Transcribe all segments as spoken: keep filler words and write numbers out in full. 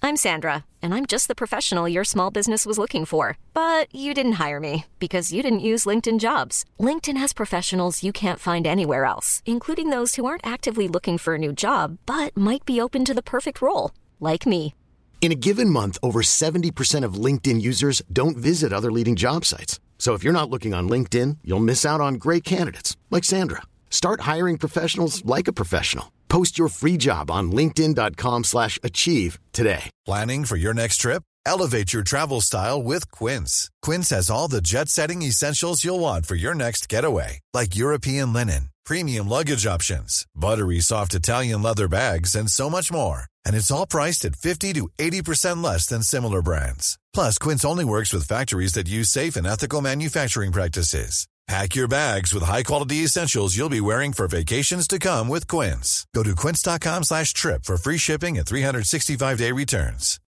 I'm Sandra, and I'm just the professional your small business was looking for. But you didn't hire me because you didn't use LinkedIn Jobs. LinkedIn has professionals you can't find anywhere else, including those who aren't actively looking for a new job, but might be open to the perfect role, like me. In a given month, over seventy percent of LinkedIn users don't visit other leading job sites. So if you're not looking on LinkedIn, you'll miss out on great candidates like Sandra. Start hiring professionals like a professional. Post your free job on linkedin.com slash achieve today. Planning for your next trip? Elevate your travel style with Quince. Quince has all the jet-setting essentials you'll want for your next getaway, like European linen, premium luggage options, buttery soft Italian leather bags, and so much more. And it's all priced at fifty to eighty percent less than similar brands. Plus, Quince only works with factories that use safe and ethical manufacturing practices. Pack your bags with high-quality essentials you'll be wearing for vacations to come with Quince. Go to quince.com slash trip for free shipping and three sixty-five day returns.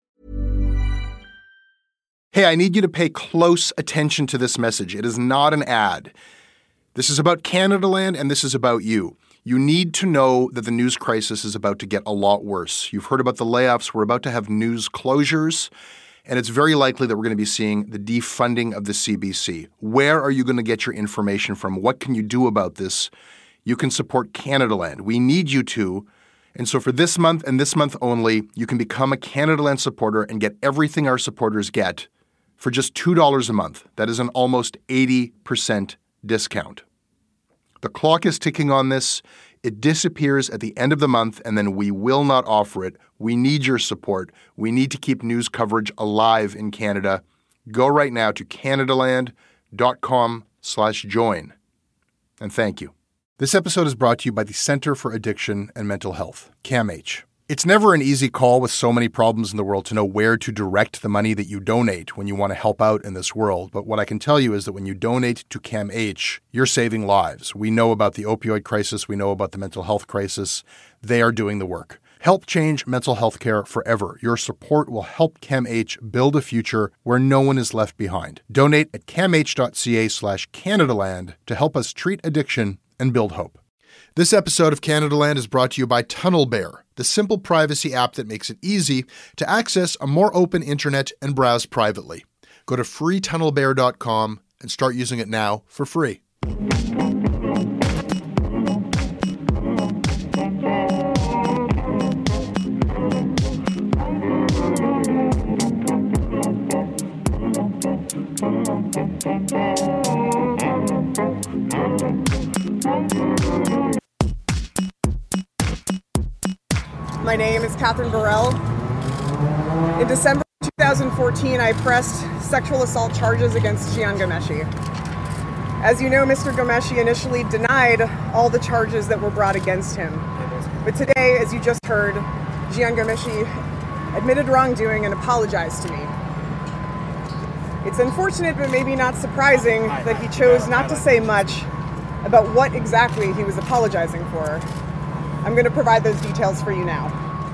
Hey, I need you to pay close attention to this message. It is not an ad. This is about Canadaland, and this is about you. You need to know that the news crisis is about to get a lot worse. You've heard about the layoffs. We're about to have news closures. And it's very likely that we're going to be seeing the defunding of the C B C. Where are you going to get your information from? What can you do about this? You can support Canadaland. We need you to. And so for this month and this month only, you can become a Canadaland supporter and get everything our supporters get for just two dollars a month. That is an almost eighty percent discount. The clock is ticking on this. It disappears at the end of the month, and then we will not offer it. We need your support. We need to keep news coverage alive in Canada. Go right now to canadaland.com slash join. And thank you. This episode is brought to you by the Centre for Addiction and Mental Health, CAMH. It's never an easy call with so many problems in the world to know where to direct the money that you donate when you want to help out in this world. But what I can tell you is that when you donate to CAMH, you're saving lives. We know about the opioid crisis. We know about the mental health crisis. They are doing the work. Help change mental health care forever. Your support will help CAMH build a future where no one is left behind. Donate at camh.ca slash Canadaland to help us treat addiction and build hope. This episode of Canadaland is brought to you by TunnelBear, the simple privacy app that makes it easy to access a more open internet and browse privately. Go to free tunnel bear dot com and start using it now for free. My name is Catherine Burrell. In December twenty fourteen, I pressed sexual assault charges against Jian Ghomeshi. As you know, Mister Ghomeshi initially denied all the charges that were brought against him. But today, as you just heard, Jian Ghomeshi admitted wrongdoing and apologized to me. It's unfortunate, but maybe not surprising, that he chose not to say much about what exactly he was apologizing for. I'm going to provide those details for you now.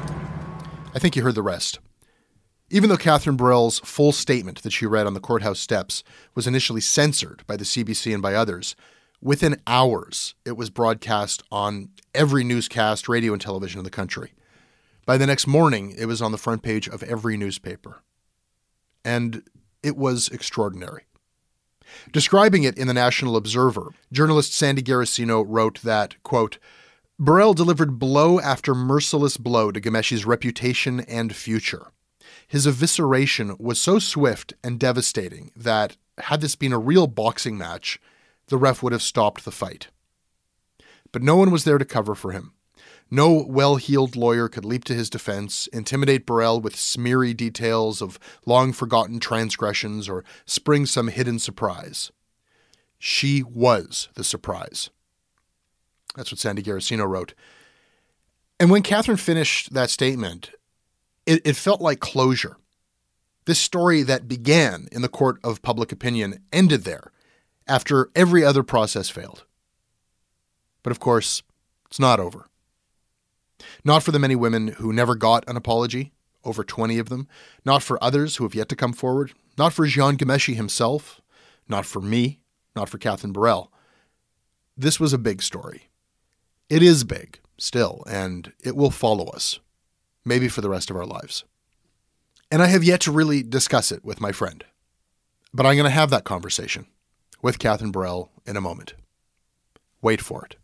I think you heard the rest. Even though Catherine Burrell's full statement that she read on the courthouse steps was initially censored by the C B C and by others, within hours it was broadcast on every newscast, radio and television in the country. By the next morning, it was on the front page of every newspaper. And it was extraordinary. Describing it in the National Observer, journalist Sandy Garacino wrote that, quote, Burrell delivered blow after merciless blow to Ghomeshi's reputation and future. His evisceration was so swift and devastating that, had this been a real boxing match, the ref would have stopped the fight. But no one was there to cover for him. No well-heeled lawyer could leap to his defense, intimidate Burrell with smeary details of long-forgotten transgressions, or spring some hidden surprise. She was the surprise. That's what Sandy Garacino wrote. And when Catherine finished that statement, it, it felt like closure. This story that began in the court of public opinion ended there after every other process failed. But of course, it's not over. Not for the many women who never got an apology, over twenty of them. Not for others who have yet to come forward. Not for Jian Ghomeshi himself. Not for me. Not for Catherine Burrell. This was a big story. It is big, still, and it will follow us, maybe for the rest of our lives. And I have yet to really discuss it with my friend. But I'm going to have that conversation with Catherine Burrell in a moment. Wait for it.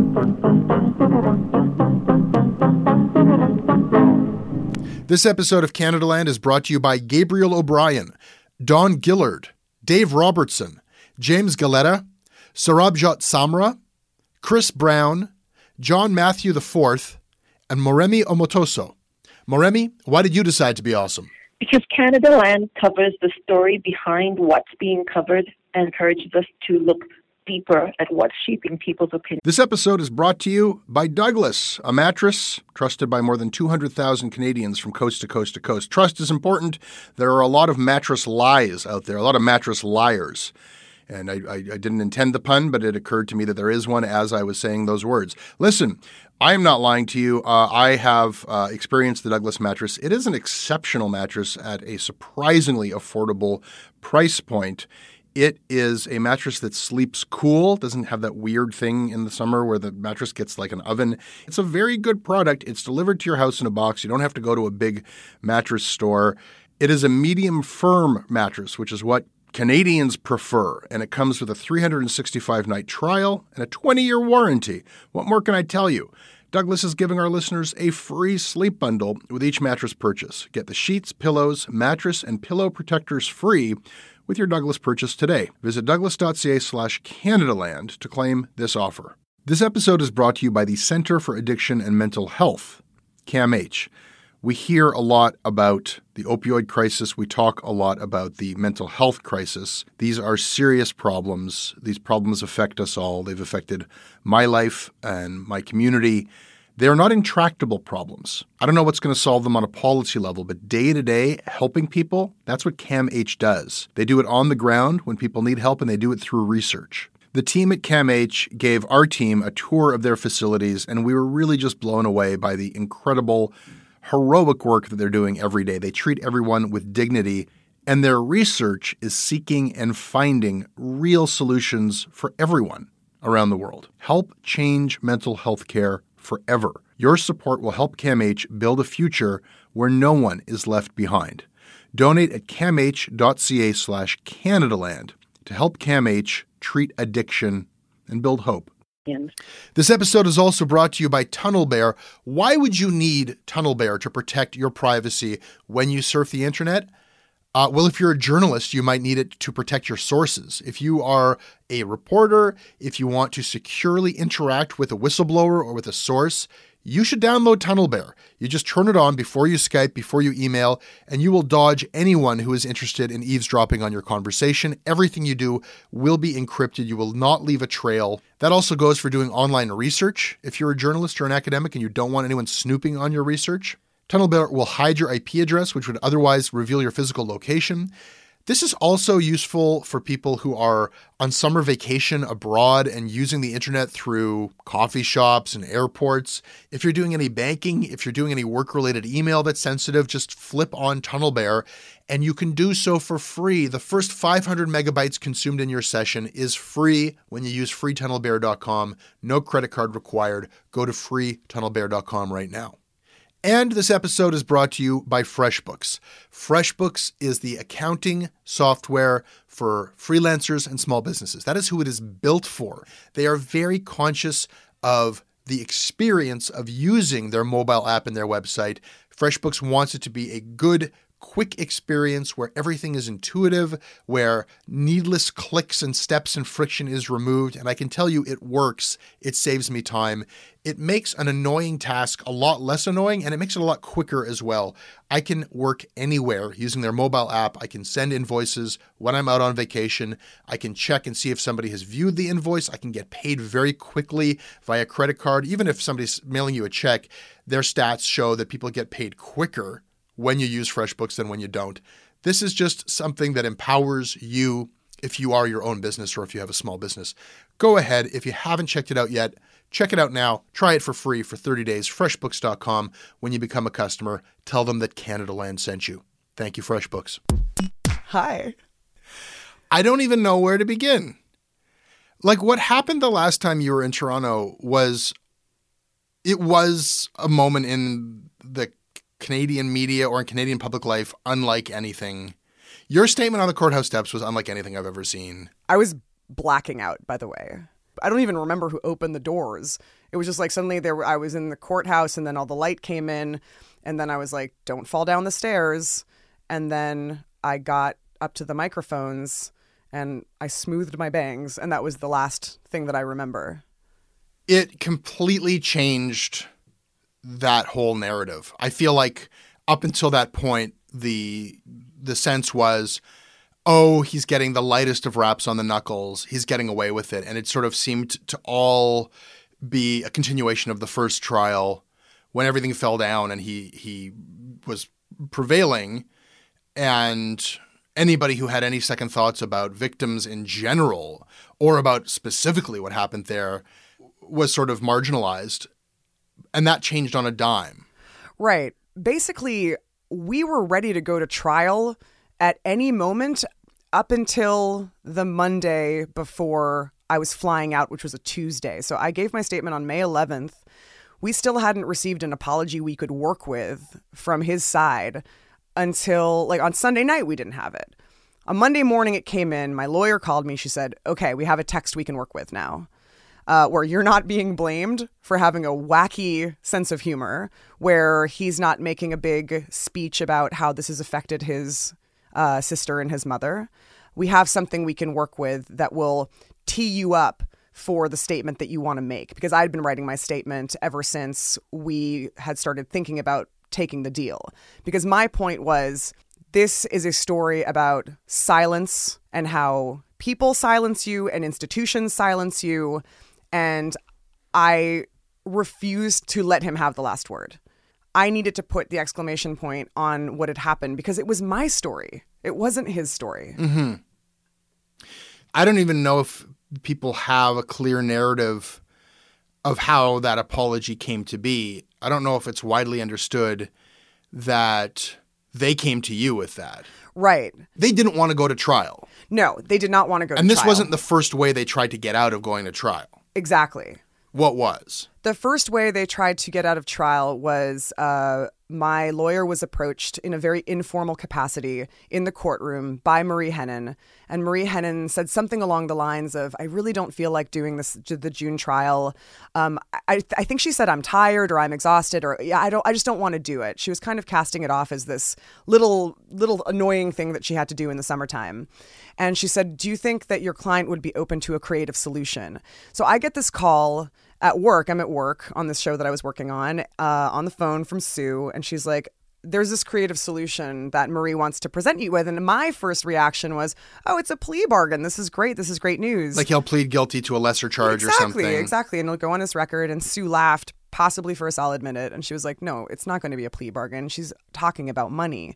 This episode of Canadaland is brought to you by Gabriel O'Brien, Don Gillard, Dave Robertson, James Galetta, Sarabjot Samra, Chris Brown, John Matthew the Fourth, and Moremi Omotoso. Moremi, why did you decide to be awesome? Because Canadaland covers the story behind what's being covered and encourages us to look deeper at what's shaping people's opinions. This episode is brought to you by Douglas, a mattress trusted by more than two hundred thousand Canadians from coast to coast to coast. Trust is important. There are a lot of mattress lies out there, a lot of mattress liars. And I, I, I didn't intend the pun, but it occurred to me that there is one as I was saying those words. Listen, I am not lying to you. Uh, I have uh, experienced the Douglas mattress. It is an exceptional mattress at a surprisingly affordable price point. It is a mattress that sleeps cool, doesn't have that weird thing in the summer where the mattress gets like an oven. It's a very good product. It's delivered to your house in a box. You don't have to go to a big mattress store. It is a medium firm mattress, which is what Canadians prefer, and it comes with a three hundred sixty-five night trial and a twenty-year warranty. What more can I tell you? Douglas is giving our listeners a free sleep bundle with each mattress purchase. Get the sheets, pillows, mattress, and pillow protectors free with your Douglas purchase today. Visit douglas.ca slash Canadaland to claim this offer. This episode is brought to you by the Centre for Addiction and Mental Health, C A M H. We hear a lot about the opioid crisis. We talk a lot about the mental health crisis. These are serious problems. These problems affect us all. They've affected my life and my community. They are not intractable problems. I don't know what's going to solve them on a policy level, but day to day, helping people, that's what C A M H does. They do it on the ground when people need help, and they do it through research. The team at C A M H gave our team a tour of their facilities, and we were really just blown away by the incredible, heroic work that they're doing every day. They treat everyone with dignity, and their research is seeking and finding real solutions for everyone around the world. Help change mental health care forever. Your support will help C A M H build a future where no one is left behind. Donate at camh.ca slash Canadaland to help C A M H treat addiction and build hope. This episode is also brought to you by TunnelBear. Why would you need TunnelBear to protect your privacy when you surf the internet? Uh, well, if you're a journalist, you might need it to protect your sources. If you are a reporter, if you want to securely interact with a whistleblower or with a source, you should download TunnelBear. You just turn it on before you Skype, before you email, and you will dodge anyone who is interested in eavesdropping on your conversation. Everything you do will be encrypted. You will not leave a trail. That also goes for doing online research. If you're a journalist or an academic and you don't want anyone snooping on your research, TunnelBear will hide your I P address, which would otherwise reveal your physical location. This is also useful for people who are on summer vacation abroad and using the internet through coffee shops and airports. If you're doing any banking, if you're doing any work-related email that's sensitive, just flip on TunnelBear, and you can do so for free. The first five hundred megabytes consumed in your session is free when you use free tunnel bear dot com. No credit card required. Go to free tunnel bear dot com right now. And this episode is brought to you by FreshBooks. FreshBooks is the accounting software for freelancers and small businesses. That is who it is built for. They are very conscious of the experience of using their mobile app and their website. FreshBooks wants it to be a good, quick experience where everything is intuitive, where needless clicks and steps and friction is removed. And I can tell you it works. It saves me time. It makes an annoying task a lot less annoying, and it makes it a lot quicker as well. I can work anywhere using their mobile app. I can send invoices when I'm out on vacation. I can check and see if somebody has viewed the invoice. I can get paid very quickly via credit card. Even if somebody's mailing you a check, their stats show that people get paid quicker when you use FreshBooks than when you don't. This is just something that empowers you if you are your own business or if you have a small business. Go ahead. If you haven't checked it out yet, check it out now. Try it for free for thirty days. FreshBooks dot com. When you become a customer, tell them that Canadaland sent you. Thank you, FreshBooks. Hi. I don't even know where to begin. Like, what happened the last time you were in Toronto was, it was a moment in the Canadian media or in Canadian public life unlike anything. Your statement on the courthouse steps was unlike anything I've ever seen. I was blacking out, by the way. I don't even remember who opened the doors. It was just like suddenly there were, I was in the courthouse and then all the light came in and then I was like, don't fall down the stairs. And then I got up to the microphones and I smoothed my bangs. And that was the last thing that I remember. It completely changed that whole narrative. I feel like up until that point, the the sense was, oh, he's getting the lightest of raps on the knuckles. He's getting away with it. And it sort of seemed to all be a continuation of the first trial when everything fell down and he he was prevailing. And anybody who had any second thoughts about victims in general or about specifically what happened there was sort of marginalized. And that changed on a dime. Right. Basically, we were ready to go to trial at any moment up until the Monday before I was flying out, which was a Tuesday. So I gave my statement on May eleventh. We still hadn't received an apology we could work with from his side until, like, on Sunday night, we didn't have it. On Monday morning, it came in. My lawyer called me. She said, okay, we have a text we can work with now. Uh, where you're not being blamed for having a wacky sense of humor, where he's not making a big speech about how this has affected his uh, sister and his mother. We have something we can work with that will tee you up for the statement that you want to make. Because I'd been writing my statement ever since we had started thinking about taking the deal. Because my point was, this is a story about silence and how people silence you and institutions silence you. And I refused to let him have the last word. I needed to put the exclamation point on what had happened because it was my story. It wasn't his story. Mm-hmm. I don't even know if people have a clear narrative of how that apology came to be. I don't know if it's widely understood that they came to you with that. Right. They didn't want to go to trial. No, they did not want to go to trial. And this wasn't the first way they tried to get out of going to trial. Exactly. What was? The first way they tried to get out of trial was uh, my lawyer was approached in a very informal capacity in the courtroom by Marie Henein. And Marie Henein said something along the lines of, I really don't feel like doing this the June trial. Um, I, I think she said I'm tired or I'm exhausted or yeah, I don't I just don't want to do it. She was kind of casting it off as this little little annoying thing that she had to do in the summertime. And she said, do you think that your client would be open to a creative solution? So I get this call at work. I'm at work on this show that I was working on, uh, on the phone from Sue. And she's like, there's this creative solution that Marie wants to present you with. And my first reaction was, oh, it's a plea bargain. This is great. This is great news. Like he'll plead guilty to a lesser charge exactly, or something. Exactly, exactly. And it'll go on his record. And Sue laughed, possibly for a solid minute. And she was like, no, it's not going to be a plea bargain. She's talking about money.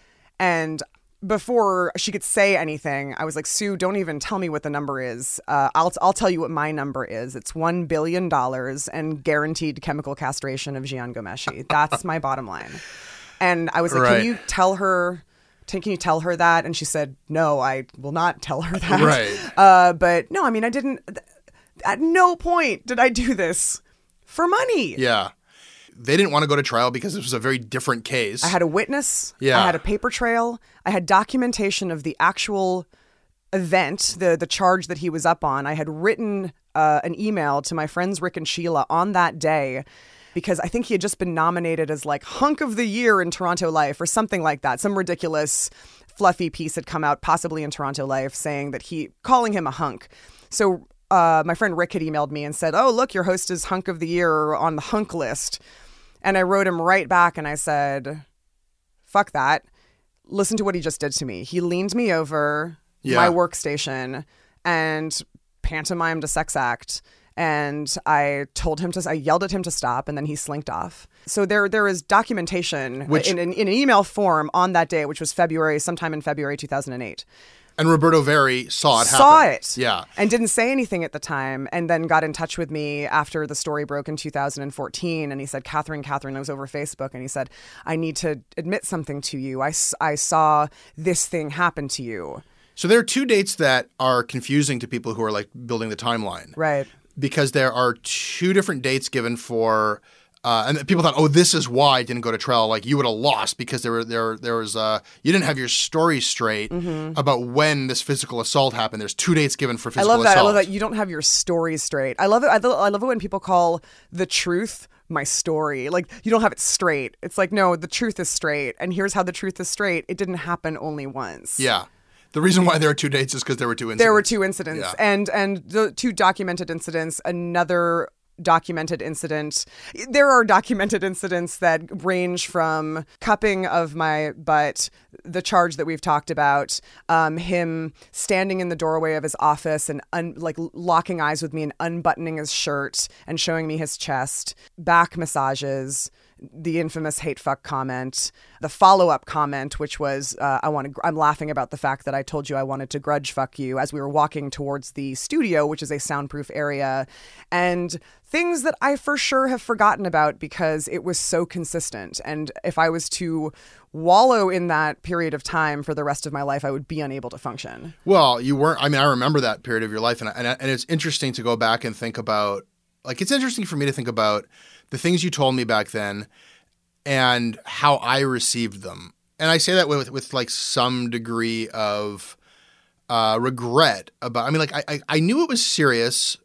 And before she could say anything, I was like, Sue, don't even tell me what the number is. Uh, I'll I'll tell you what my number is. It's one billion dollars and guaranteed chemical castration of Jian Ghomeshi. That's my bottom line. And I was like, right. can you tell her, can you tell her that? And she said, no, I will not tell her that. Right. Uh, but no, I mean, I didn't, at no point did I do this for money. Yeah. They didn't want to go to trial because this was a very different case. I had a witness. Yeah. I had a paper trail. I had documentation of the actual event, the the charge that he was up on. I had written uh, an email to my friends Rick and Sheila on that day because I think he had just been nominated as like hunk of the year in Toronto Life or something like that. Some ridiculous fluffy piece had come out possibly in Toronto Life saying that he, calling him a hunk. So uh, my friend Rick had emailed me and said, oh, look, your host is hunk of the year on the hunk list. And I wrote him right back and I said, fuck that. Listen to what he just did to me. He leaned me over yeah. my workstation and pantomimed a sex act. And I told him to, I yelled at him to stop, and then he slinked off. So there, there is documentation which, in, in, in an email form on that day, which was February, sometime in February two thousand eight. And Roberto Verri saw it happen. Saw it. Yeah. And didn't say anything at the time, and then got in touch with me after the story broke in two thousand fourteen. And he said, Catherine, Catherine, I was over Facebook. And he said, I need to admit something to you. I, I saw this thing happen to you. So there are two dates that are confusing to people who are like building the timeline. Right. Because there are two different dates given for Uh, and people thought, oh, this is why I didn't go to trial. Like you would have lost because there were there there was uh, you didn't have your story straight mm-hmm. about when this physical assault happened. There's two dates given for physical assault. I love that. assault. I love that you don't have your story straight. I love it. I love, I love it when people call the truth my story. Like you don't have it straight. It's like, no, the truth is straight. And here's how the truth is straight. It didn't happen only once. Yeah. The reason why there are two dates is because there were two incidents. There were two incidents. Yeah. And and the two documented incidents, another documented incident. There are documented incidents that range from cupping of my butt, the charge that we've talked about, um, him standing in the doorway of his office and un- like locking eyes with me and unbuttoning his shirt and showing me his chest, back massages, the infamous hate fuck comment, the follow-up comment, which was, uh, I want to, I'm laughing about the fact that I told you I wanted to grudge fuck you as we were walking towards the studio, which is a soundproof area, and things that I for sure have forgotten about because it was so consistent. And if I was to wallow in that period of time for the rest of my life, I would be unable to function. Well, you weren't, I mean, I remember that period of your life, and and, and it's interesting to go back and think about, like, it's interesting for me to think about the things you told me back then and how I received them. And I say that with, with like some degree of uh, regret about, I mean, like I, I, I knew it was serious,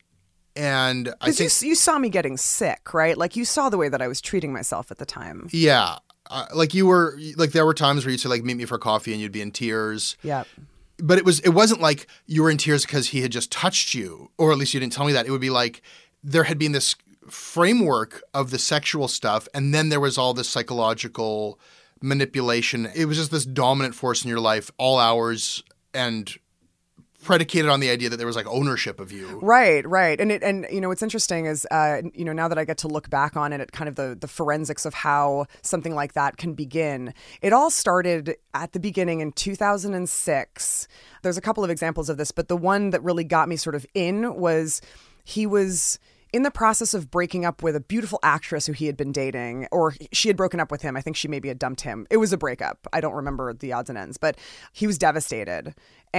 and I think you, you saw me getting sick, right? Like you saw the way that I was treating myself at the time. Yeah. Uh, like you were, like there were times where you'd say like, meet me for coffee and you'd be in tears. Yeah. But it was, it wasn't like you were in tears because he had just touched you, or at least you didn't tell me that. It would be like there had been this framework of the sexual stuff, and then there was all this psychological manipulation. It was just this dominant force in your life, all hours, and predicated on the idea that there was like ownership of you. Right, right. And it, and you know, what's interesting is, uh, you know, now that I get to look back on it, at kind of the, the forensics of how something like that can begin. It all started at the beginning in two thousand six. There's a couple of examples of this, but the one that really got me sort of in was he was in the process of breaking up with a beautiful actress who he had been dating, or she had broken up with him. I think she maybe had dumped him. It was a breakup. I don't remember the odds and ends, but he was devastated.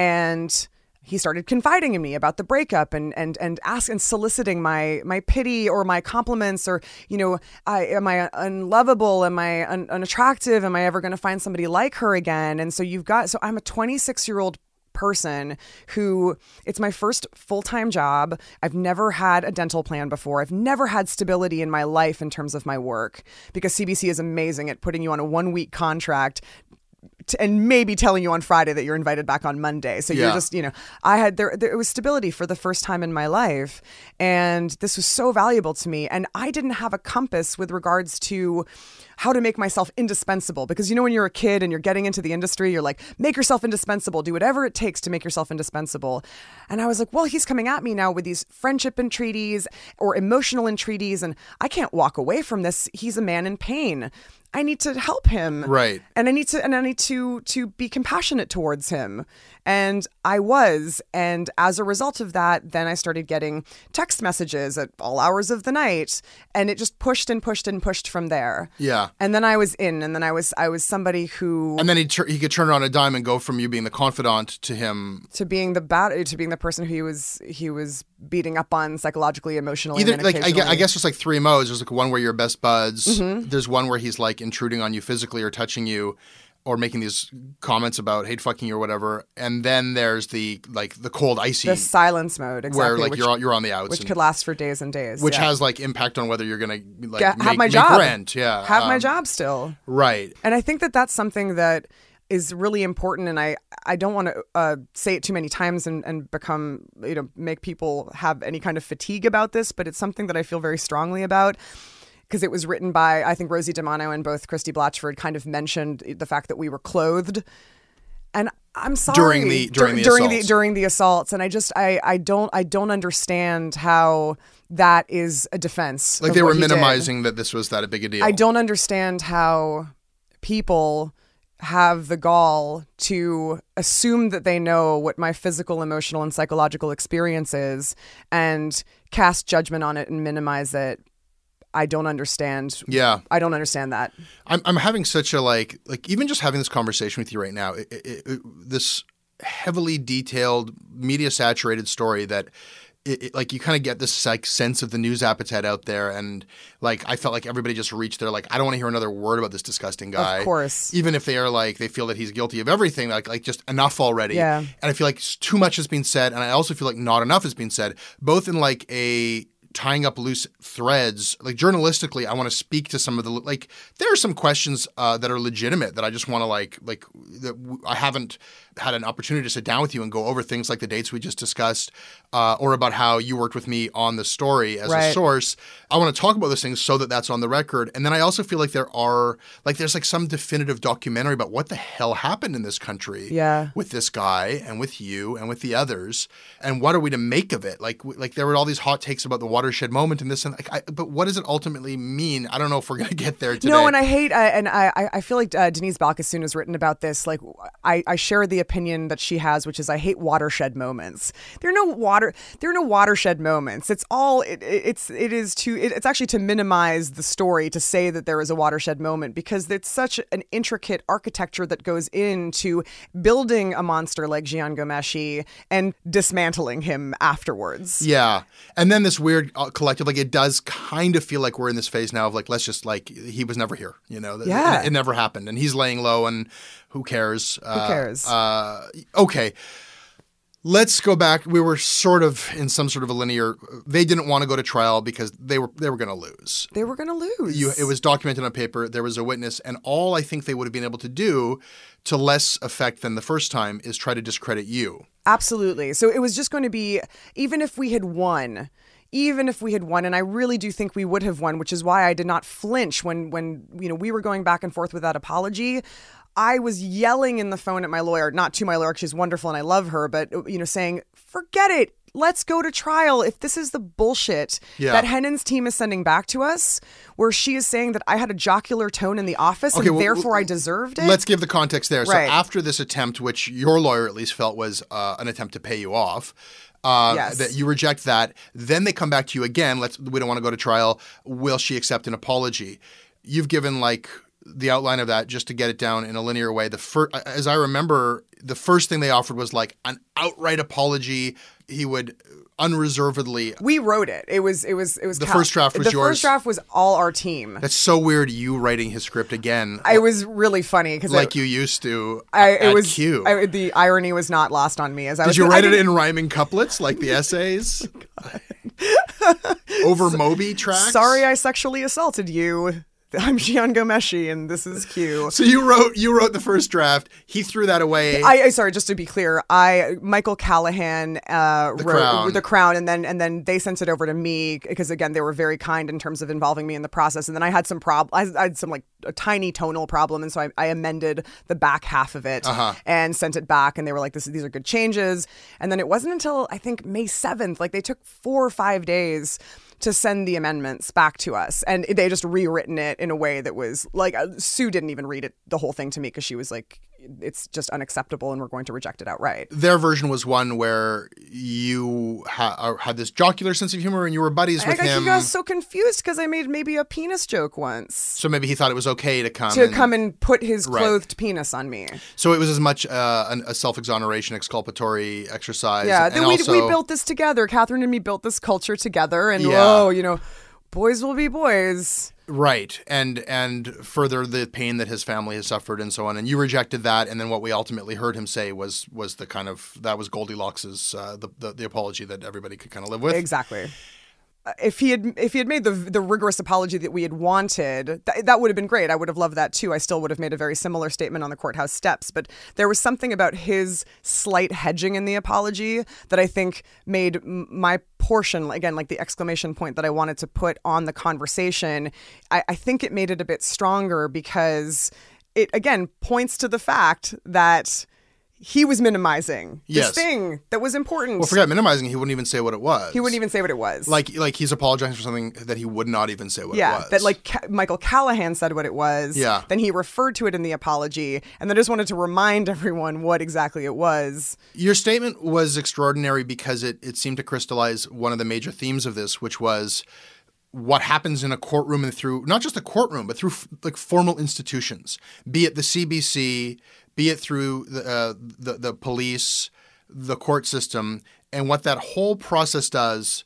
And he started confiding in me about the breakup and and and ask and soliciting my my pity or my compliments, or, you know, I, am I unlovable? Am I un, unattractive? Am I ever going to find somebody like her again? And so you've got, so I'm a twenty-six year old person who, it's my first full-time job. I've never had a dental plan before. I've never had stability in my life in terms of my work, because C B C is amazing at putting you on a one-week contract and maybe telling you on Friday that you're invited back on Monday. So yeah. You're just, you know, I had, there, there it was stability for the first time in my life. And this was so valuable to me. And I didn't have a compass with regards to how to make myself indispensable. Because, you know, when you're a kid and you're getting into the industry, you're like, make yourself indispensable, do whatever it takes to make yourself indispensable. And I was like, well, he's coming at me now with these friendship entreaties or emotional entreaties, and I can't walk away from this. He's a man in pain. I need to help him. Right. And I need to and I need to to be compassionate towards him. And I was. And as a result of that, then I started getting text messages at all hours of the night. And it just pushed and pushed and pushed from there. Yeah. And then I was in, and then I was I was somebody who And then he tur- he could turn on a dime and go from you being the confidant to him to being the bad to being the person who he was he was beating up on psychologically, emotionally. Either and like I guess, I guess there's like three modes. There's like one where you're best buds. Mm-hmm. There's one where he's like intruding on you physically or touching you, or making these comments about hate fucking you or whatever. And then there's the like the cold icy, the silence mode, exactly, where like which, you're on, you're on the outs, which and, could last for days and days, which yeah. has like impact on whether you're gonna like Get, make, have my make job, rent, yeah, have um, my job still, right. And I think that that's something that is really important, and I, I don't want to uh, say it too many times and, and become, you know, make people have any kind of fatigue about this, but it's something that I feel very strongly about, because it was written by, I think, Rosie DiMano, and both Christy Blatchford kind of mentioned the fact that we were clothed. And I'm sorry during the during the during assaults. the during the assaults, and I just I I don't I don't understand how that is a defense. Like of they what were he minimizing did. that this was that a big a deal. I don't understand how people have the gall to assume that they know what my physical, emotional, and psychological experience is and cast judgment on it and minimize it. I don't understand. Yeah. I don't understand that. I'm I'm having such a like like even just having this conversation with you right now, it, it, it, this heavily detailed, media saturated story that it, it, like you kind of get this like sense of the news appetite out there, and like I felt like everybody just reached there like I don't want to hear another word about this disgusting guy. Of course, even if they are like they feel that he's guilty of everything, like like just enough already. Yeah. And I feel like too much has been said, and I also feel like not enough has been said, both in like a tying up loose threads. Like journalistically, I want to speak to some of the like. There are some questions uh, that are legitimate that I just want to like like that w- I haven't had an opportunity to sit down with you and go over things like the dates we just discussed, uh, or about how you worked with me on the story as right. a source. I want to talk about those things so that that's on the record. And then I also feel like there are like there's like some definitive documentary about what the hell happened in this country yeah. with this guy and with you and with the others, and what are we to make of it? Like w- like there were all these hot takes about the watershed moment and this and like, I, but what does it ultimately mean? I don't know if we're going to get there today. No, and I hate, uh, and I, I feel like uh, Denise Balkasoon has written about this. Like, I, I share the opinion that she has, which is I hate watershed moments. There are no water, there are no watershed moments. It's all, it, it's, it is to, it, it's actually to minimize the story to say that there is a watershed moment because it's such an intricate architecture that goes into building a monster like Jian Ghomeshi and dismantling him afterwards. Yeah, and then this weird uh, collective, like it does kind of feel like we're in this phase now of like let's just like he was never here, you know, yeah. it, it never happened, and he's laying low, and who cares? Who uh, cares? Uh, okay, let's go back. We were sort of in some sort of a linear. They didn't want to go to trial because they were they were going to lose. They were going to lose. You, it was documented on paper. There was a witness, and all I think they would have been able to do, to less effect than the first time, is try to discredit you. Absolutely. So it was just going to be, even if we had won. Even if we had won, and I really do think we would have won, which is why I did not flinch when, when you know, we were going back and forth with that apology. I was yelling in the phone at my lawyer, not to my lawyer, she's wonderful and I love her, but, you know, saying, forget it. Let's go to trial. If this is the bullshit yeah. that Hennon's team is sending back to us, where she is saying that I had a jocular tone in the office okay, and well, therefore I deserved it. Let's give the context there. Right. So after this attempt, which your lawyer at least felt was uh, an attempt to pay you off, Uh, yes. that you reject that. Then they come back to you again. Let's. We don't want to go to trial. Will she accept an apology? You've given like the outline of that just to get it down in a linear way. The first, as I remember, the first thing they offered was like an outright apology. He would unreservedly. We wrote it. It was. It was. It was. The Cal- first draft was the yours. The first draft was all our team. That's so weird. You writing his script again. It was really funny because like I, you used to. I, at it was. Q. I, the irony was not lost on me. As I did was, you write I it in rhyming couplets like the essays? Over Moby tracks. Sorry, I sexually assaulted you. I'm Jian Ghomeshi, and this is Q. So you wrote you wrote the first draft. He threw that away. I, I sorry, just to be clear, I Michael Callahan uh, the wrote Crown. the Crown, and then and then they sent it over to me because again they were very kind in terms of involving me in the process. And then I had some prob, I, I had some like a tiny tonal problem, and so I, I amended the back half of it uh-huh. and sent it back. And they were like, "This these are good changes." And then it wasn't until I think May seventh, like they took four or five days to send the amendments back to us. And they just rewritten it in a way that was like, uh, Sue didn't even read it, the whole thing to me, because she was like, it's just unacceptable and we're going to reject it outright. Their version was one where you ha- had this jocular sense of humor and you were buddies with I, him. He got so confused because I made maybe a penis joke once. So maybe he thought it was okay to come To and, come and put his clothed right. penis on me. So it was as much uh, an, a self-exoneration, exculpatory exercise. Yeah, and then we, also, we built this together. Catherine and me built this culture together. And yeah. whoa, you know, boys will be boys. Right. And and further the pain that his family has suffered and so on. And you rejected that. And then what we ultimately heard him say was was the kind of, that was Goldilocks's, uh, the, the, the apology that everybody could kind of live with. Exactly. If he had if he had made the the rigorous apology that we had wanted, th- that would have been great. I would have loved that too. I still would have made a very similar statement on the courthouse steps. But there was something about his slight hedging in the apology that I think made m- my portion, again, like the exclamation point that I wanted to put on the conversation, I, I think it made it a bit stronger because it, again, points to the fact that he was minimizing yes. this thing that was important. Well, forget minimizing. He wouldn't even say what it was. He wouldn't even say what it was. Like, like he's apologizing for something that he would not even say what yeah, it was. that like Ca- Michael Callahan said what it was. Yeah. Then he referred to it in the apology. And then I just wanted to remind everyone what exactly it was. Your statement was extraordinary because it, it seemed to crystallize one of the major themes of this, which was what happens in a courtroom and through, not just the courtroom, but through like formal institutions, be it the C B C, be it through the, uh, the the police, the court system, and what that whole process does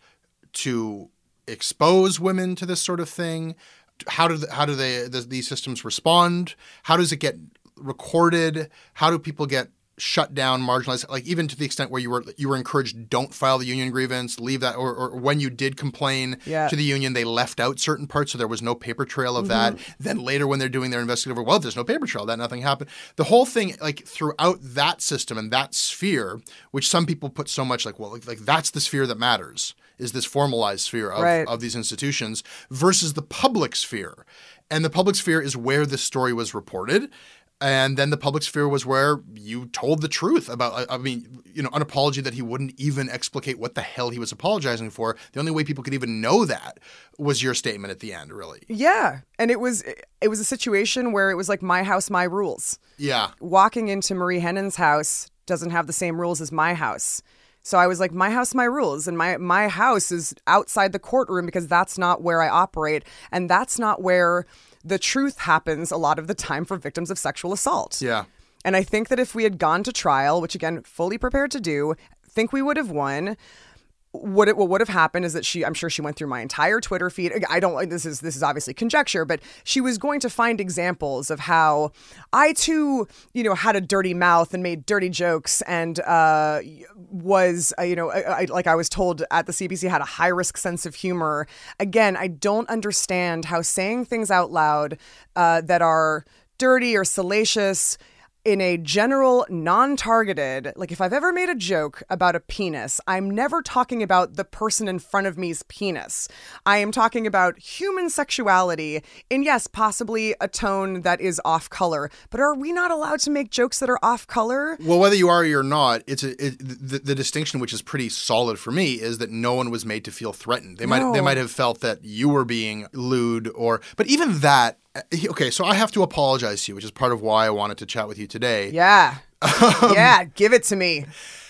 to expose women to this sort of thing. How do the, how do they the, these systems respond? How does it get recorded? How do people get shut down, marginalized? Like even to the extent where you were you were encouraged, don't file the union grievance, leave that, or, or when you did complain yeah. to the union, they left out certain parts, so there was no paper trail of mm-hmm. that. Then later, when they're doing their investigative, well, there's no paper trail, that nothing happened. The whole thing, like throughout that system and that sphere, which some people put so much like, well, like, like that's the sphere that matters. Is this formalized sphere of, right. of these institutions versus the public sphere. And the public sphere is where this story was reported. And then the public sphere was where you told the truth about, I mean, you know, an apology that he wouldn't even explicate what the hell he was apologizing for. The only way people could even know that was your statement at the end, really. Yeah. And it was it was a situation where it was like my house, my rules. Yeah. Walking into Marie Hennon's house doesn't have the same rules as my house. So I was like, my house, my rules. And my, my house is outside the courtroom because that's not where I operate. And that's not where the truth happens a lot of the time for victims of sexual assault. Yeah. And I think that if we had gone to trial, which again, fully prepared to do, think we would have won. What it what would have happened is that she, I'm sure she went through my entire Twitter feed. I don't, this is, this is obviously conjecture, but she was going to find examples of how I too, you know, had a dirty mouth and made dirty jokes and uh, was, uh, you know, I, I, like I was told at the C B C, had a high risk sense of humor. Again, I don't understand how saying things out loud uh, that are dirty or salacious in a general, non-targeted, like if I've ever made a joke about a penis, I'm never talking about the person in front of me's penis. I am talking about human sexuality in, yes, possibly a tone that is off color. But are we not allowed to make jokes that are off color? Well, whether you are or you're not, it's a, it, the, the distinction, which is pretty solid for me, is that no one was made to feel threatened. They No. might they might have felt that you were being lewd or, but even that. Okay, so I have to apologize to you, which is part of why I wanted to chat with you today. Yeah. yeah, give it to me.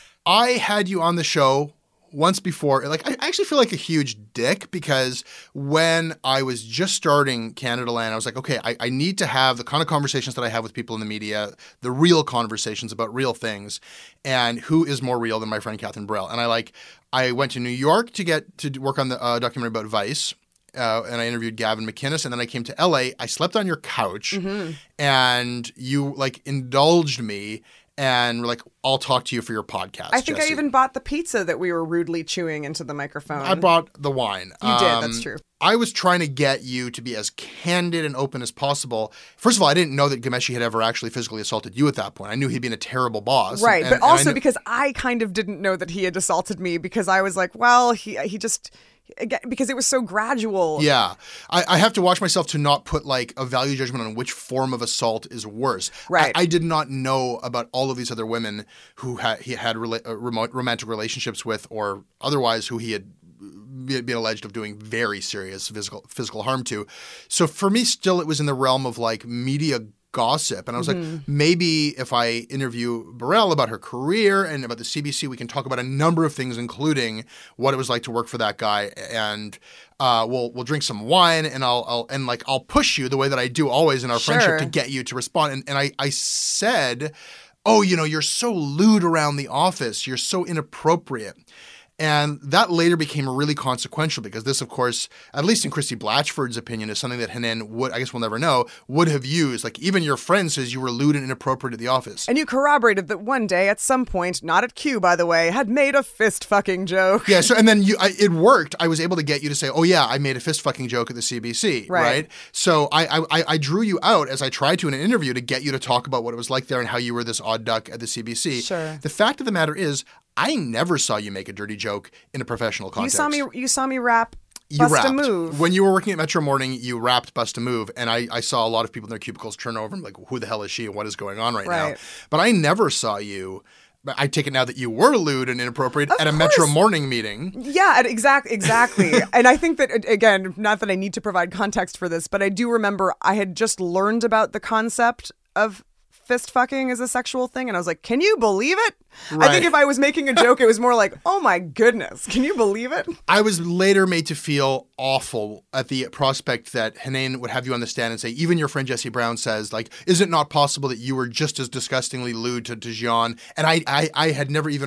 I had you on the show once before. Like, I actually feel like a huge dick because when I was just starting Canadaland, I was like, okay, I, I need to have the kind of conversations that I have with people in the media, the real conversations about real things, and who is more real than my friend Catherine Burrell. And I like, I went to New York to get to work on the uh, documentary about Vice. Uh, and I interviewed Gavin McInnes, and then I came to L A. I slept on your couch, mm-hmm. and you like indulged me and were like, I'll talk to you for your podcast. I think Jesse. I even bought the pizza that we were rudely chewing into the microphone. I bought the wine. You um, did, that's true. I was trying to get you to be as candid and open as possible. First of all, I didn't know that Ghomeshi had ever actually physically assolted you at that point. I knew he'd been a terrible boss. Right, and, but and also I knew- because I kind of didn't know that he had assaulted me because I was like, well, he he just... Again, because it was so gradual. Yeah. I, I have to watch myself to not put like a value judgment on which form of assault is worse. Right. I, I did not know about all of these other women who ha- he had rela- uh, remote romantic relationships with or otherwise who he had been alleged of doing very serious physical physical harm to. So for me, still, it was in the realm of like media gossip. And I was mm-hmm. like, maybe if I interview Burrell about her career and about the C B C, we can talk about a number of things, including what it was like to work for that guy. And uh, we'll we'll drink some wine and I'll, I'll and like I'll push you the way that I do always in our sure. friendship to get you to respond. And, and I, I said, oh, you know, you're so lewd around the office. You're so inappropriate. And that later became really consequential because this, of course, at least in Christy Blatchford's opinion, is something that Henin would, I guess we'll never know, would have used. Like even your friend says you were lewd and inappropriate at the office. And you corroborated that one day at some point, not at Q, by the way, had made a fist fucking joke. Yeah. So, and then you, I, it worked. I was able to get you to say, oh yeah, I made a fist fucking joke at the C B C. Right. right? So I, I, I drew you out as I tried to in an interview to get you to talk about what it was like there and how you were this odd duck at the C B C. Sure. The fact of the matter is, I never saw you make a dirty joke in a professional context. You saw me. You saw me rap. You Bust rapped. a Move. When you were working at Metro Morning, you rapped Bust a Move, and I, I saw a lot of people in their cubicles turn over and like, who the hell is she and what is going on right, right. now? But I never saw you. I take it now that you were lewd and inappropriate of at a course. Metro Morning meeting. Yeah, exact, exactly. And I think that, again, not that I need to provide context for this, but I do remember I had just learned about the concept of fist fucking as a sexual thing. And I was like, can you believe it? Right. I think if I was making a joke, it was more like, oh my goodness, can you believe it? I was later made to feel awful at the prospect that Henin would have you on the stand and say, even your friend Jesse Brown says, like, is it not possible that you were just as disgustingly lewd to, to Jian? And I, I, I had never even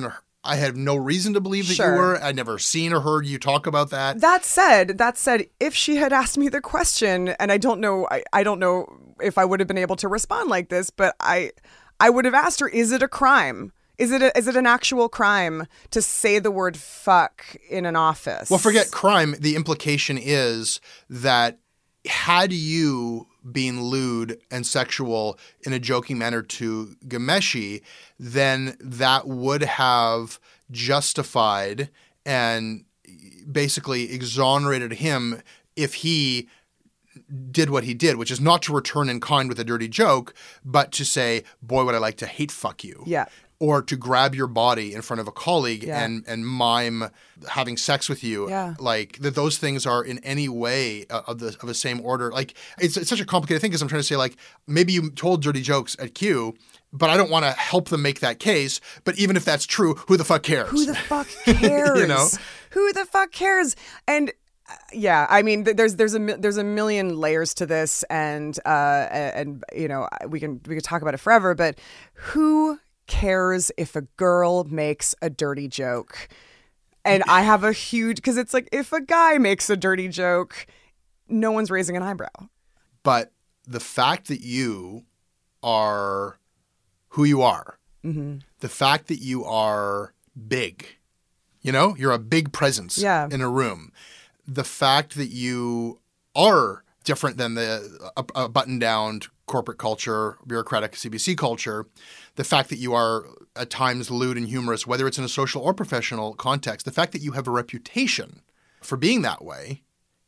I have no reason to believe that Sure. you were. I'd never seen or heard you talk about that. That said, that said, if she had asked me the question, and I don't know, I, I don't know if I would have been able to respond like this, but I, I would have asked her, is it a crime? Is it a, is it an actual crime to say the word fuck in an office? Well, forget crime. The implication is that had you been lewd and sexual in a joking manner to Ghomeshi, then that would have justified and basically exonerated him if he did what he did, which is not to return in kind with a dirty joke, but to say, boy, would I like to hate fuck you. Yeah. Or to grab your body in front of a colleague Yeah. and, and mime having sex with you. Yeah. Like, that those things are in any way uh, of the of the same order. Like, it's, it's such a complicated thing because I'm trying to say, like, maybe you told dirty jokes at Q, but I don't want to help them make that case. But even if that's true, who the fuck cares? Who the fuck cares? You know? Who the fuck cares? And uh, yeah, I mean, th- there's there's a mi- there's a million layers to this, and uh, and you know, we can we could talk about it forever. But who cares if a girl makes a dirty joke? And I have a huge, because it's like, if a guy makes a dirty joke, no one's raising an eyebrow. But the fact that you are who you are, Mm-hmm. the fact that you are big, you know, you're a big presence Yeah. in a room, the fact that you are different than the a, a button-down corporate culture, bureaucratic C B C culture, the fact that you are at times lewd and humorous, whether it's in a social or professional context, the fact that you have a reputation for being that way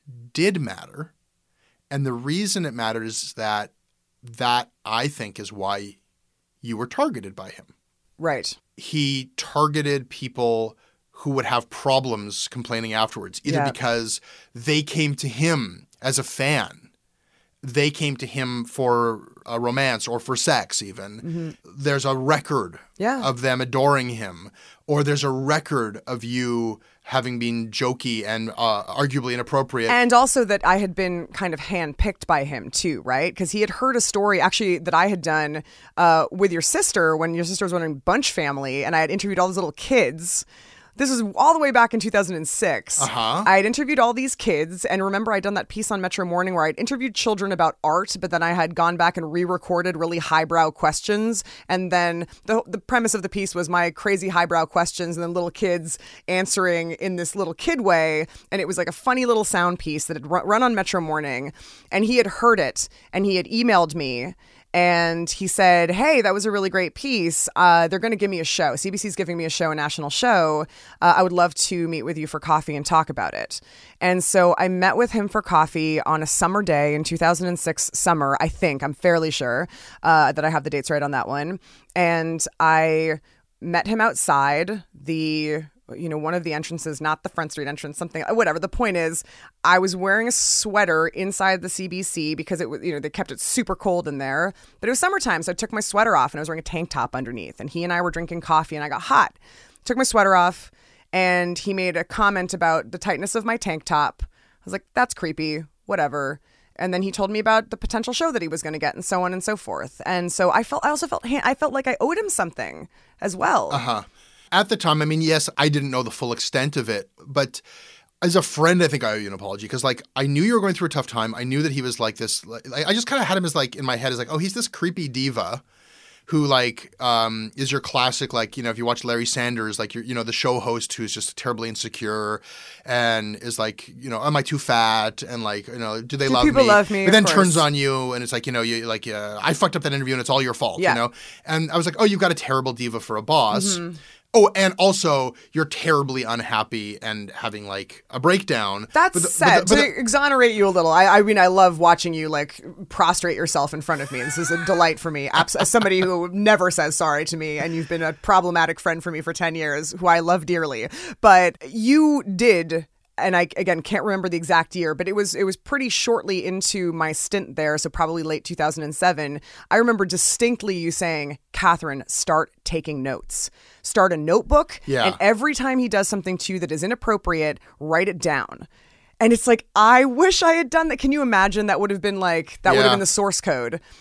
did matter. And the reason it matters is that that, I think, is why you were targeted by him. Right. He targeted people who would have problems complaining afterwards, either Yeah. because they came to him as a fan, they came to him for a romance or for sex even. Mm-hmm. There's a record Yeah. of them adoring him, or there's a record of you having been jokey and uh, arguably inappropriate. And also that I had been kind of handpicked by him too, right? Because he had heard a story actually that I had done uh, with your sister when your sister was running Bunch Family, and I had interviewed all those little kids. This was all the way back in two thousand six. Uh-huh. I had interviewed all these kids, and remember I'd done that piece on Metro Morning where I'd interviewed children about art, but then I had gone back and re-recorded really highbrow questions, and then the the premise of the piece was my crazy highbrow questions and then little kids answering in this little kid way, and it was like a funny little sound piece that had run run on Metro Morning, and he had heard it, and he had emailed me. And he said, hey, that was a really great piece. Uh, they're going to give me a show. C B C's giving me a show, a national show. Uh, I would love to meet with you for coffee and talk about it. And so I met with him for coffee on a summer day in two thousand six summer, I think. I'm fairly sure uh, that I have the dates right on that one. And I met him outside the... you know, one of the entrances, not the Front Street entrance, something, whatever. The point is, I was wearing a sweater inside the C B C because it was, you know, they kept it super cold in there. But it was summertime, so I took my sweater off and I was wearing a tank top underneath. And he and I were drinking coffee and I got hot. Took my sweater off and he made a comment about the tightness of my tank top. I was like, that's creepy, whatever. And then he told me about the potential show that he was going to get and so on and so forth. And so I felt, I also felt, I felt like I owed him something as well. Uh-huh. At the time, I mean, yes, I didn't know the full extent of it, but as a friend, I think I owe you an apology because, like, I knew you were going through a tough time. I knew that he was like this. Like, I just kind of had him as, like, in my head as, like, oh, he's this creepy diva who, like, um, is your classic, like, you know, if you watch Larry Sanders, like, you're, you know, the show host who's just terribly insecure and is like, you know, am I too fat? And, like, you know, do they Do love people me? love me? But then Of turns course. on you and it's like, you know, you like, uh, I fucked up that interview and it's all your fault, Yeah. you know? And I was like, oh, you've got a terrible diva for a boss. Mm-hmm. Oh, and also you're terribly unhappy and having like a breakdown. That's But the- sad. but the- but to the- exonerate you a little, I, I mean, I love watching you like prostrate yourself in front of me. This is a delight for me. Abs- As somebody who never says sorry to me, and you've been a problematic friend for me for ten years, who I love dearly. But you did. And I, again, can't remember the exact year, but it was it was pretty shortly into my stint there, so probably late two thousand seven. I remember distinctly you saying, Catherine, start taking notes. Start a notebook, Yeah. and every time he does something to you that is inappropriate, write it down. And it's like, I wish I had done that. Can you imagine? That would have been like, that would Yeah. have been the source code.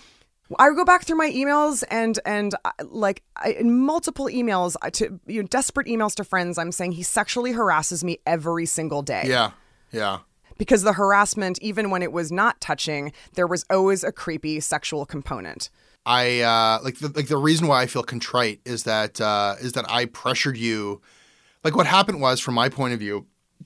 I go back through my emails and and uh, like I, in multiple emails to you know, desperate emails to friends, I'm saying he sexually harasses me every single day. Yeah, yeah. Because the harassment, even when it was not touching, there was always a creepy sexual component. I uh, like the like the reason why I feel contrite is that uh, is that I pressured you. Like what happened was, from my point of view,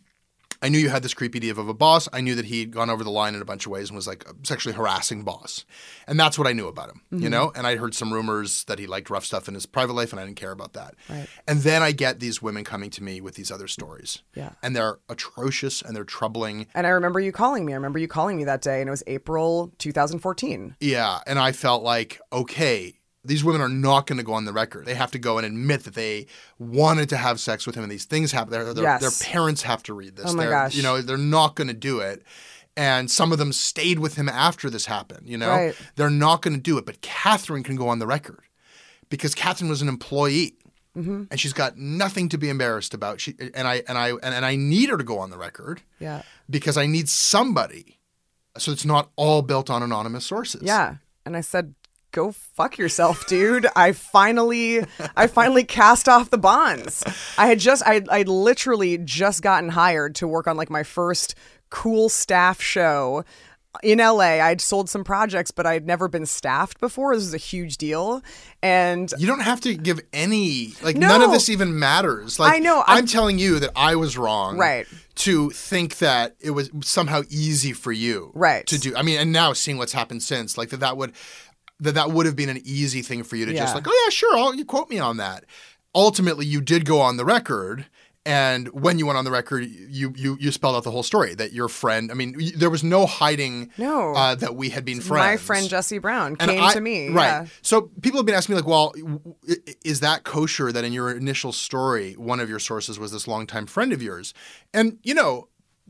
I knew you had this creepy div of a boss. I knew that he'd gone over the line in a bunch of ways and was like a sexually harassing boss. And that's what I knew about him, mm-hmm. you know? And I heard some rumors that he liked rough stuff in his private life and I didn't care about that. Right. And then I get these women coming to me with these other stories. Yeah. And they're atrocious and they're troubling. And I remember you calling me. I remember you calling me that day and it was April two thousand fourteen. Yeah. And I felt like, okay, these women are not going to go on the record. They have to go and admit that they wanted to have sex with him and these things happen. Their, their, yes. their parents have to read this. Oh my they're, gosh. You know, they're not going to do it. And some of them stayed with him after this happened, you know? Right. They're not going to do it. But Catherine can go on the record because Catherine was an employee. Mm-hmm. And she's got nothing to be embarrassed about. She and I and I and, and I need her to go on the record. Yeah. Because I need somebody. So it's not all built on anonymous sources. Yeah. And I said, go fuck yourself, dude. I finally, I finally cast off the bonds. I had just, I, I literally just gotten hired to work on like my first cool staff show in L A. I'd sold some projects, but I'd never been staffed before. This was a huge deal. And you don't have to give any, like no, none of this even matters. Like I know. I'm, I'm telling you that I was wrong. Right. To think that it was somehow easy for you. Right. To do. I mean, and now seeing what's happened since, like that that would, that that would have been an easy thing for you to yeah. just like, oh yeah, sure, I'll, you quote me on that. Ultimately, you did go on the record. And when you went on the record, you you you spelled out the whole story that your friend, I mean, there was no hiding no. uh, that we had been friends. My friend Jesse Brown and came I, to me. Right. Yeah. So people have been asking me like, well, is that kosher that in your initial story, one of your sources was this longtime friend of yours? And, you know,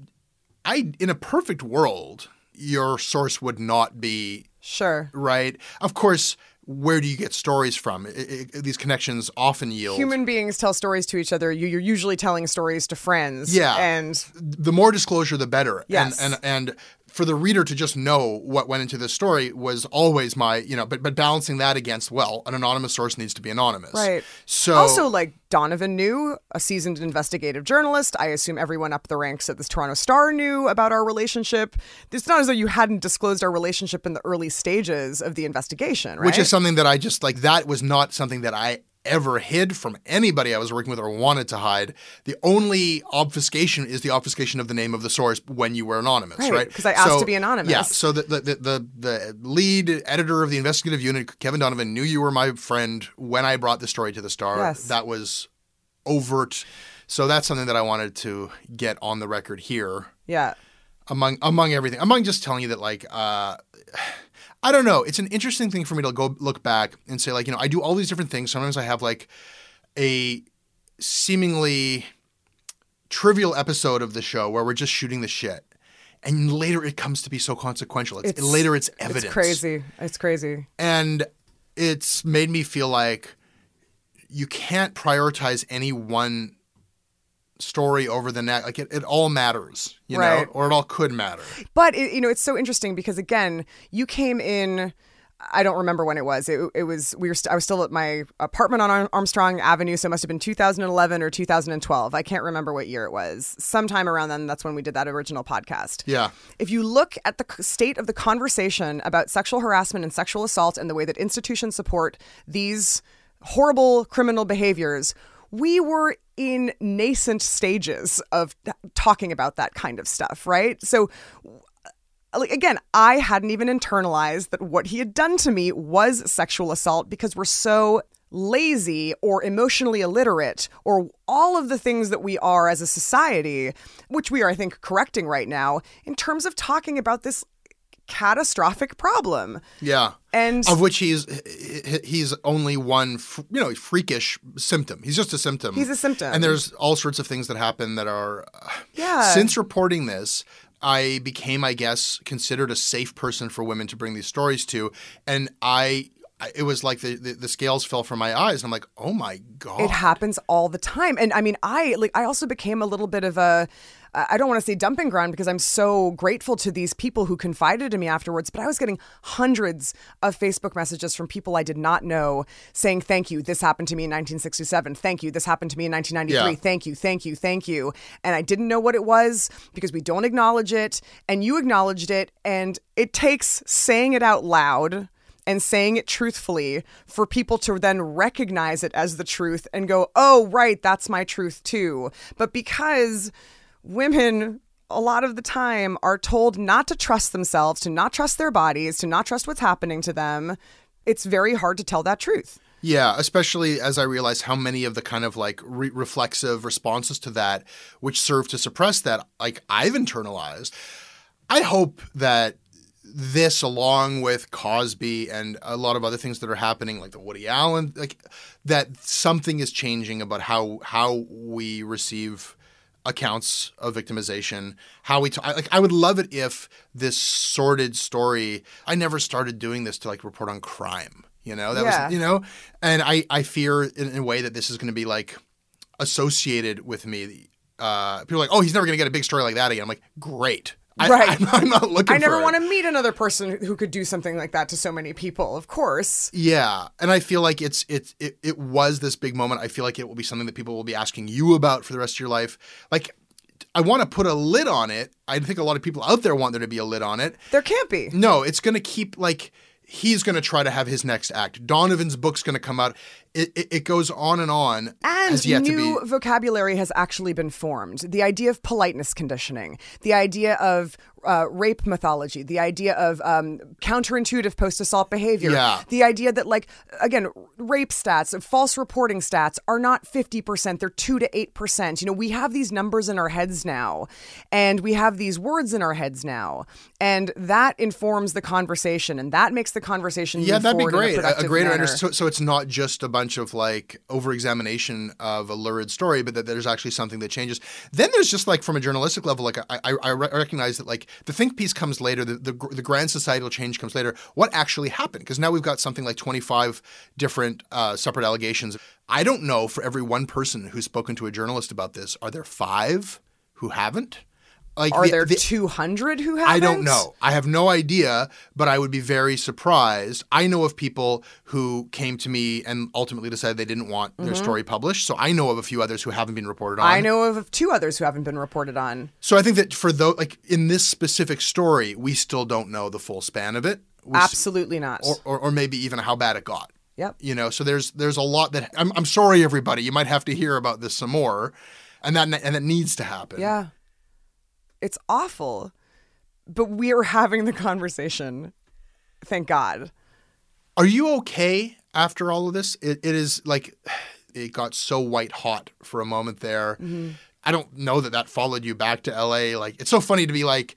I in a perfect world, your source would not be. Sure. Right. Of course, where do you get stories from? It, it, these connections often yield. Human beings tell stories to each other. You, you're usually telling stories to friends. Yeah. And the more disclosure, the better. Yes. And, and, and for the reader to just know what went into this story was always my, you know, but but balancing that against, well, an anonymous source needs to be anonymous. Right. So also, like Donovan knew, a seasoned investigative journalist. I assume everyone up the ranks at this Toronto Star knew about our relationship. It's not as though you hadn't disclosed our relationship in the early stages of the investigation, right? Which is something that I just like. That was not something that I ever hid from anybody I was working with or wanted to hide. The only obfuscation is the obfuscation of the name of the source when you were anonymous, right? Because right? I asked so, to be anonymous. Yeah. So the, the the the lead editor of the investigative unit, Kevin Donovan, knew you were my friend when I brought the story to the Star. Yes. That was overt. So that's something that I wanted to get on the record here. Yeah. Among among everything, among just telling you that like. Uh, I don't know. It's an interesting thing for me to go look back and say, like, you know, I do all these different things. Sometimes I have like a seemingly trivial episode of the show where we're just shooting the shit. And later it comes to be so consequential. It's, it's later it's evidence. It's crazy. It's crazy. And it's made me feel like you can't prioritize any one story over the next. Like it, it all matters, you right. know, or it all could matter. But it, you know, it's so interesting because again, you came in. I don't remember when it was. It, it was we were. St- I was still at my apartment on Armstrong Avenue, so it must have been two thousand eleven or two thousand twelve. I can't remember what year it was. Sometime around then, that's when we did that original podcast. Yeah. If you look at the state of the conversation about sexual harassment and sexual assault and the way that institutions support these horrible criminal behaviors, we were in nascent stages of talking about that kind of stuff, right? So, like, again, I hadn't even internalized that what he had done to me was sexual assault because we're so lazy or emotionally illiterate or all of the things that we are as a society, which we are, I think, correcting right now in terms of talking about this catastrophic problem. Yeah. And of which he's he's only one, you know, freakish symptom. He's just a symptom. He's a symptom. And there's all sorts of things that happen that are yeah. Since reporting this, I became, I guess, considered a safe person for women to bring these stories to, and I it was like the, the, the scales fell from my eyes. I'm like, oh my God. It happens all the time. And I mean, I like I also became a little bit of a, I don't want to say dumping ground because I'm so grateful to these people who confided in me afterwards, but I was getting hundreds of Facebook messages from people I did not know saying, thank you, this happened to me in nineteen sixty-seven. Thank you, this happened to me in nineteen ninety-three. Yeah. Thank you, thank you, thank you. And I didn't know what it was because we don't acknowledge it. And you acknowledged it. And it takes saying it out loud and saying it truthfully for people to then recognize it as the truth and go, oh, right, that's my truth too. But because women a lot of the time are told not to trust themselves, to not trust their bodies, to not trust what's happening to them, it's very hard to tell that truth. Yeah, especially as I realize how many of the kind of like re- reflexive responses to that, which serve to suppress that, like I've internalized. I hope that this, along with Cosby and a lot of other things that are happening, like the Woody Allen, like that something is changing about how how we receive accounts of victimization, how we, t- I, like, I would love it if this sordid story, I never started doing this to like report on crime, you know, that Yeah. was, you know, and I, I fear in, in a way that this is going to be like associated with me. Uh, people are like, oh, he's never going to get a big story like that again. I'm like, great. I, Right. I'm, I'm not looking I never for want it. to meet another person who could do something like that to so many people, of course. Yeah, and I feel like it's it's it, it was this big moment. I feel like it will be something that people will be asking you about for the rest of your life. Like, I want to put a lid on it. I think a lot of people out there want there to be a lid on it. There can't be. No, it's going to keep like he's going to try to have his next act. Donovan's book's going to come out. It, it it goes on and on. And has yet new to be... vocabulary has actually been formed. The idea of politeness conditioning, the idea of uh, rape mythology, the idea of um, counterintuitive post-assault behavior, Yeah. the idea that, like, again, rape stats, false reporting stats are not fifty percent, they're two to eight percent. You know, we have these numbers in our heads now, and we have these words in our heads now, and that informs the conversation, and that makes the conversation Yeah, move that'd be forward in great. a A, productive a greater manner. under- so, so it's not just a bunch of like over-examination of a lurid story, but that there's actually something that changes. Then there's just like from a journalistic level, like I, I, I recognize that like the think piece comes later, the, the the grand societal change comes later. What actually happened? Because now we've got something like twenty-five different uh, separate allegations. I don't know for every one person who's spoken to a journalist about this, are there five who haven't? Like Are the- there the- two hundred who haven't? I don't know. I have no idea, but I would be very surprised. I know of people who came to me and ultimately decided they didn't want their story published. So I know of a few others who haven't been reported on. I know of two others who haven't been reported on. So I think that for those, like in this specific story, we still don't know the full span of it. We s- Absolutely not. Or, or, or maybe even how bad it got. Yep. You know, so there's there's a lot that I'm I'm sorry, everybody. You might have to hear about this some more, and that and that needs to happen. Yeah. It's awful. But we are having the conversation. Thank God. Are you okay after all of this? It, it is like it got so white hot for a moment there. Mm-hmm. I don't know that that followed you back to L A. Like, it's so funny to be like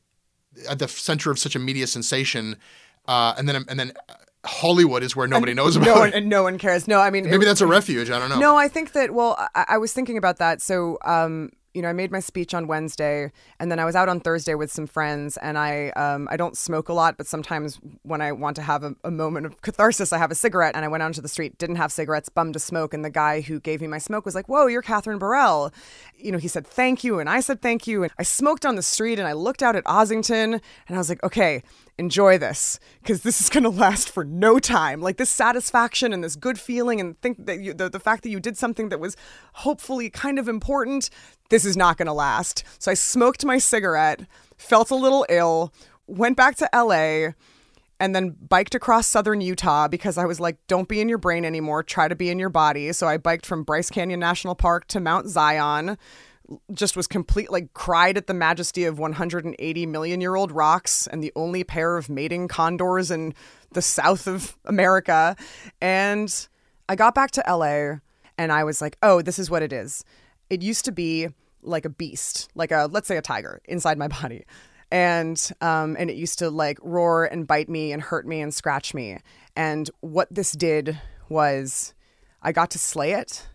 at the center of such a media sensation, uh, and then and then Hollywood is where nobody knows about No one, it. and no one cares. No, I mean, Maybe it- that's a refuge. I don't know. No, I think that, well, I, I was thinking about that. So, um, you know, I made my speech on Wednesday, and then I was out on Thursday with some friends, and I um, I don't smoke a lot, but sometimes when I want to have a, a moment of catharsis, I have a cigarette, and I went out into the street, didn't have cigarettes, bummed to smoke, and the guy who gave me my smoke was like, whoa, you're Catherine Burrell. You know, he said, thank you, and I said, thank you, and I smoked on the street, and I looked out at Ossington, and I was like, okay, enjoy this, because this is going to last for no time. Like this satisfaction and this good feeling and think that you, the, the fact that you did something that was hopefully kind of important, this is not going to last. So I smoked my cigarette, felt a little ill, went back to L A, and then biked across southern Utah because I was like, don't be in your brain anymore, try to be in your body. So I biked from Bryce Canyon National Park to Mount Zion, just was complete, like cried at the majesty of one hundred eighty million year old rocks and the only pair of mating condors in the south of America. And I got back to L A and I was like, oh, this is what it is. It used to be like a beast, like a, let's say a tiger inside my body. And, um, and it used to like roar and bite me and hurt me and scratch me. And what this did was I got to slay it.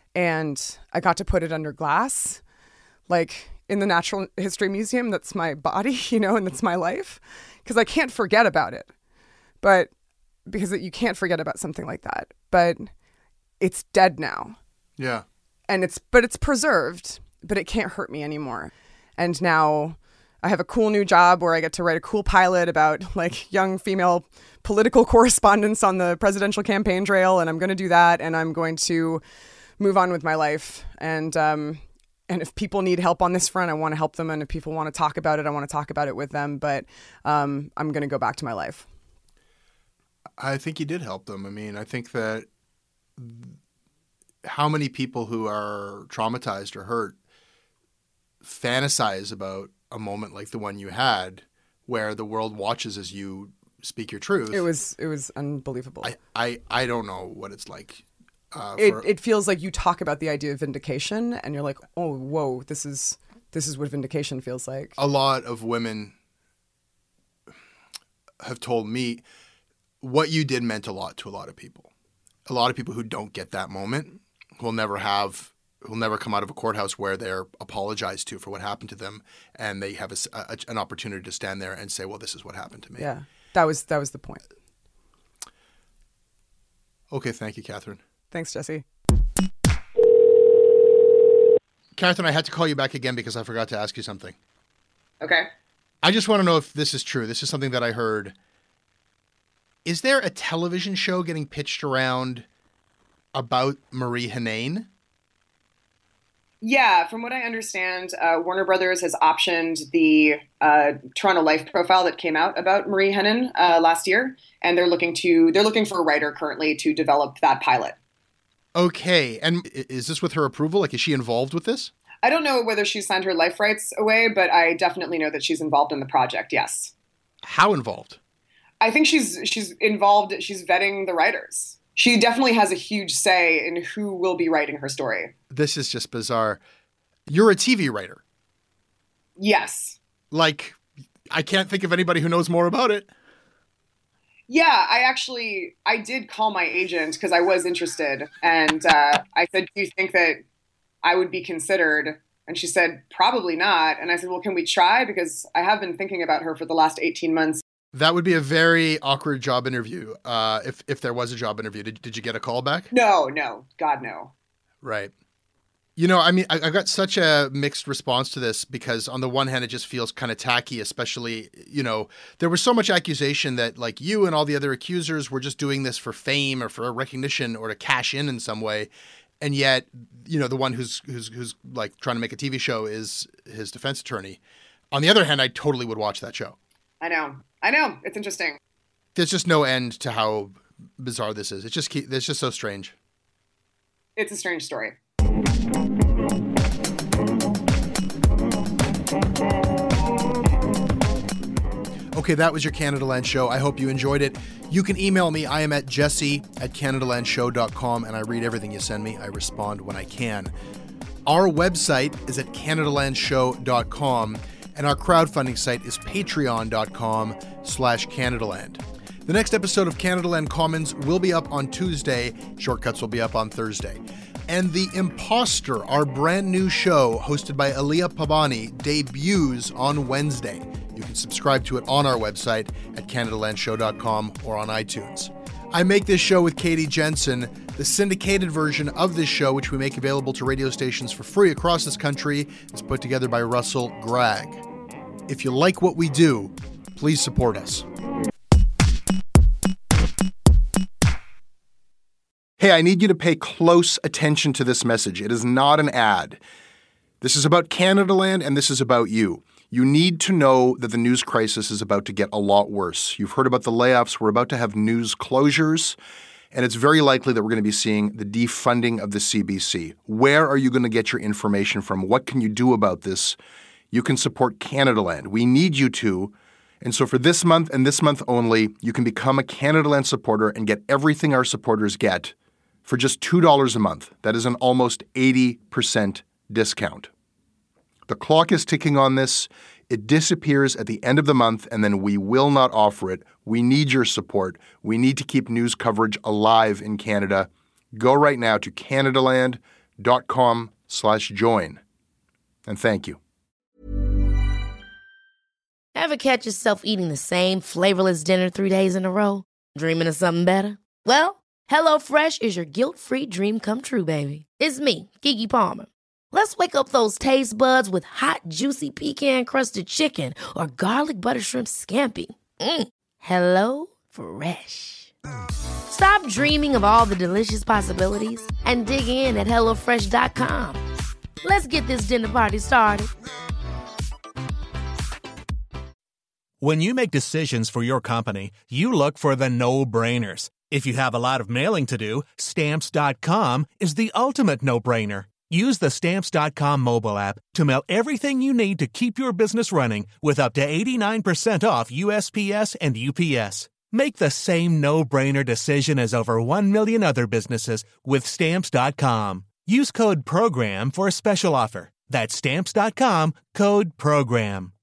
And I got to put it under glass, like in the Natural History Museum. That's my body, you know, and that's my life, because I can't forget about it. But because you can't forget about something like that. But it's dead now. Yeah. And it's, but it's preserved, but it can't hurt me anymore. And now I have a cool new job where I get to write a cool pilot about like young female political correspondence on the presidential campaign trail. And I'm going to do that. And I'm going to move on with my life. And, um, and if people need help on this front, I want to help them. And if people want to talk about it, I want to talk about it with them. But um, I'm going to go back to my life. I think you did help them. I mean, I think that how many people who are traumatized or hurt fantasize about a moment like the one you had where the world watches as you speak your truth. It was it was unbelievable. I, I, I don't know what it's like. Uh, it for, it feels like you talk about the idea of vindication and you're like, oh, whoa, this is this is what vindication feels like. A lot of women have told me what you did meant a lot to a lot of people. A lot of people who don't get that moment will never have, will never come out of a courthouse where they're apologized to for what happened to them, and they have a, a, an opportunity to stand there and say, well, this is what happened to me. Yeah, that was that was the point. Okay, thank you, Catherine. Thanks, Jesse. Catherine, I had to call you back again because I forgot to ask you something. Okay. I just want to know if this is true. This is something that I heard. Is there a television show getting pitched around about Marie Henein? Yeah, from what I understand, uh, Warner Brothers has optioned the uh, Toronto Life profile that came out about Marie Henein uh, last year, and they're looking to they're looking for a writer currently to develop that pilot. Okay, and is this with her approval? Like, is she involved with this? I don't know whether she's signed her life rights away, but I definitely know that she's involved in the project. Yes. How involved? I think she's she's involved. She's vetting the writers. She definitely has a huge say in who will be writing her story. This is just bizarre. You're a T V writer. Yes. Like, I can't think of anybody who knows more about it. Yeah, I actually, I did call my agent because I was interested. And uh, I said, do you think that I would be considered? And she said, probably not. And I said, well, can we try? Because I have been thinking about her for the last eighteen months. That would be a very awkward job interview. Uh, if, if there was a job interview, did, did you get a call back? No, no, God, no. Right. You know, I mean, I, I got such a mixed response to this because on the one hand, it just feels kind of tacky, especially, you know, there was so much accusation that like you and all the other accusers were just doing this for fame or for recognition or to cash in in some way. And yet, you know, the one who's, who's, who's like trying to make a T V show is his defense attorney. On the other hand, I totally would watch that show. I know. I know. It's interesting. There's just no end to how bizarre this is. It's just, it's just so strange. It's a strange story. Okay, that was your Canadaland show. I hope you enjoyed it. You can email me. I am at jesse at canadalandshow dot com, and I read everything you send me. I respond when I can. Our website is at canadalandshow dot com, and our crowdfunding site is patreon.com slash Canadaland. The next episode of Canadaland Commons will be up on Tuesday. Shortcuts will be up on Thursday. And The Imposter, our brand new show hosted by Aliyah Pabani, debuts on Wednesday. You can subscribe to it on our website at canadalandshow dot com or on iTunes. I make this show with Katie Jensen. The syndicated version of this show, which we make available to radio stations for free across this country, is put together by Russell Gregg. If you like what we do, please support us. Hey, I need you to pay close attention to this message. It is not an ad. This is about Canadaland, and this is about you. You need to know that the news crisis is about to get a lot worse. You've heard about the layoffs. We're about to have news closures, and it's very likely that we're going to be seeing the defunding of the C B C. Where are you going to get your information from? What can you do about this? You can support Canadaland. We need you to. And so for this month and this month only, you can become a Canadaland supporter and get everything our supporters get for just two dollars a month. That is an almost eighty percent discount. The clock is ticking on this. It disappears at the end of the month, and then we will not offer it. We need your support. We need to keep news coverage alive in Canada. Go right now to canadaland.com slash join. And thank you. Ever catch yourself eating the same flavorless dinner three days in a row? Dreaming of something better? Well, HelloFresh is your guilt-free dream come true, baby. It's me, Keke Palmer. Let's wake up those taste buds with hot, juicy pecan-crusted chicken or garlic butter shrimp scampi. Mm. Hello Fresh. Stop dreaming of all the delicious possibilities and dig in at hello fresh dot com. Let's get this dinner party started. When you make decisions for your company, you look for the no-brainers. If you have a lot of mailing to do, Stamps dot com is the ultimate no-brainer. Use the Stamps dot com mobile app to mail everything you need to keep your business running with up to eighty-nine percent off U S P S and U P S. Make the same no-brainer decision as over one million other businesses with Stamps dot com. Use code PROGRAM for a special offer. That's Stamps dot com, code PROGRAM.